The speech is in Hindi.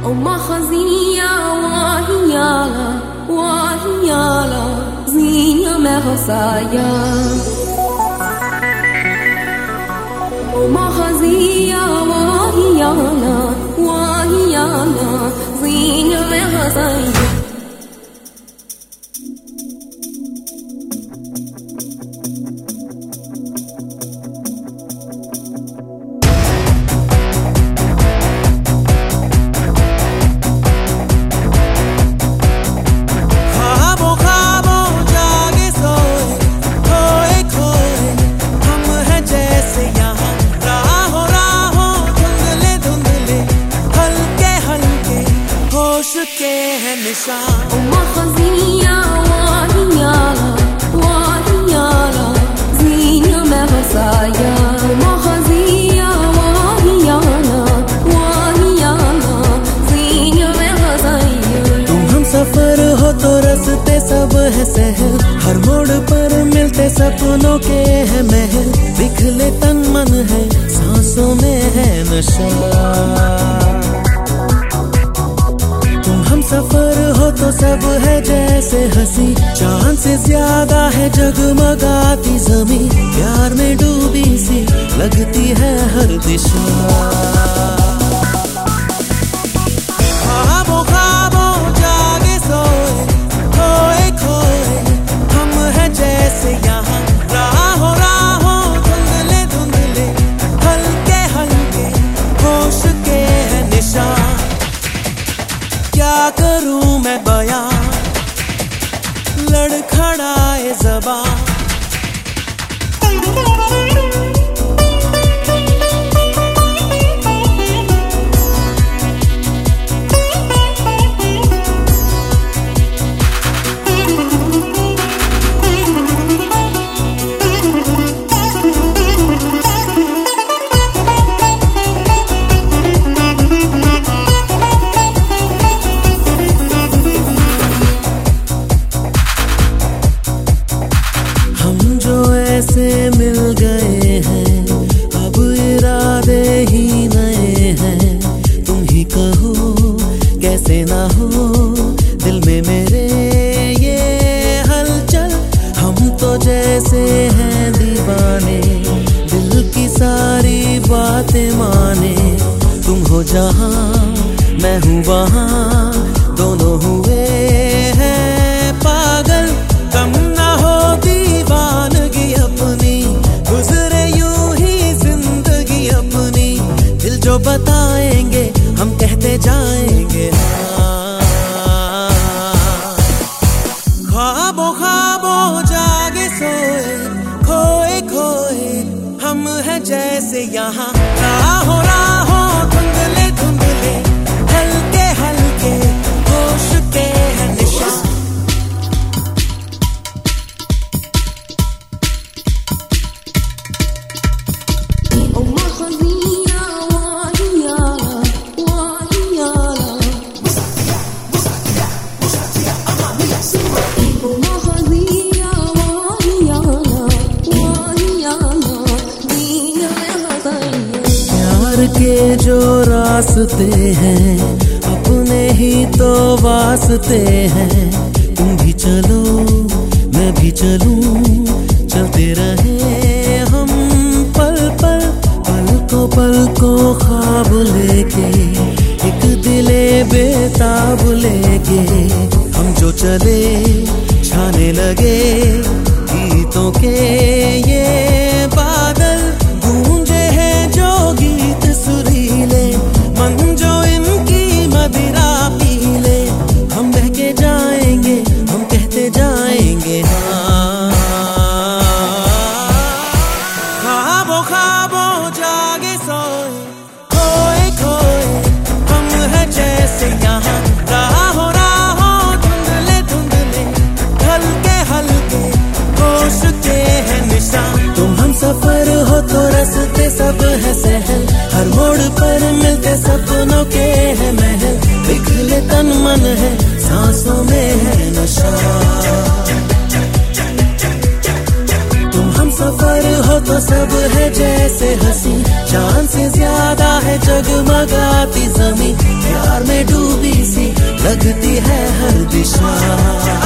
Makhazia wahiyala, wahiyala, zinha merosaya. Makhazia wahiyala, wahiyala, zinha merosaya. Makhazia wahiyala, wahiyala, zinha merosaya. Makhazia wahiyala, wahiyala, zinha merosaya. तुम हम सफर हो तो रास्ते सब है सहल, हर मोड़ पर मिलते सपनों के है महल। बिखले तन मन है, सांसों में है नशा। सफर हो तो सब है जैसे हंसी, चांद से ज्यादा है जगमगाती ज़मीं। प्यार में डूबी सी लगती है हर दिशा। ख्वाबों ख्वाबों जागे सोए, खोए खोए हम हैं जैसे यहाँ। राहों राहों धुंधले धुंधले, हल्के हल्के होश के है निशान। क्या करूं मैं बयां, लड़खड़ाए ज़बां। ऐसे मिल गए हैं, अब इरादे ही नए हैं। तुम ही कहो कैसे ना हो दिल में मेरे ये हलचल। हम तो जैसे हैं दीवाने, दिल की सारी बातें माने। तुम हो जहां मैं हूँ वहां, दोनों हुए हैं पागल। कम ना हो दीवानगी अपनी, गुजरे यूं ही जिंदगी अपनी। दिल जो बताएंगे हम कहते जाएंगे हाँ। ख्वाबों ख्वाबों जागे सोए, खोए खोए हम हैं जैसे यहाँ। राहों राहों धुंधले धुंधले, हल्के हल्के होश के है निशान। के जो रास्ते हैं अपने ही तो वास्ते हैं। तुम भी चलो मैं भी चलूं, चलते रहे हम पल पल। पलकों पलकों ख्वाब लेके, एक दिले बेताब लेके। हम जो चले छाने लगे गीतों के ये बादल। गूंजे हैं जो गीत सुरीले, मन जो इनकी मदिरा पी ले। हम बह के जाएंगे हम कहते जाएंगे हाँ। ख्वाबों ख्वाबों जागे सोए, खोए खोए हम हैं जैसे यहाँ। राहों राहों धुंधले धुंधले, हल्के हल्के होश के है निशान। तुम हम सफर हो तो रास्ते सब है सहल, हर मोड़ पर मिलते सपनों के है महल। बिखले तन मन है, सांसों में है नशा। तुम हम सफर हो तो सब है जैसे हंसी, चांद से ज्यादा है जगमगाती ज़मीं। प्यार में डूब दिखती है हर दिशा।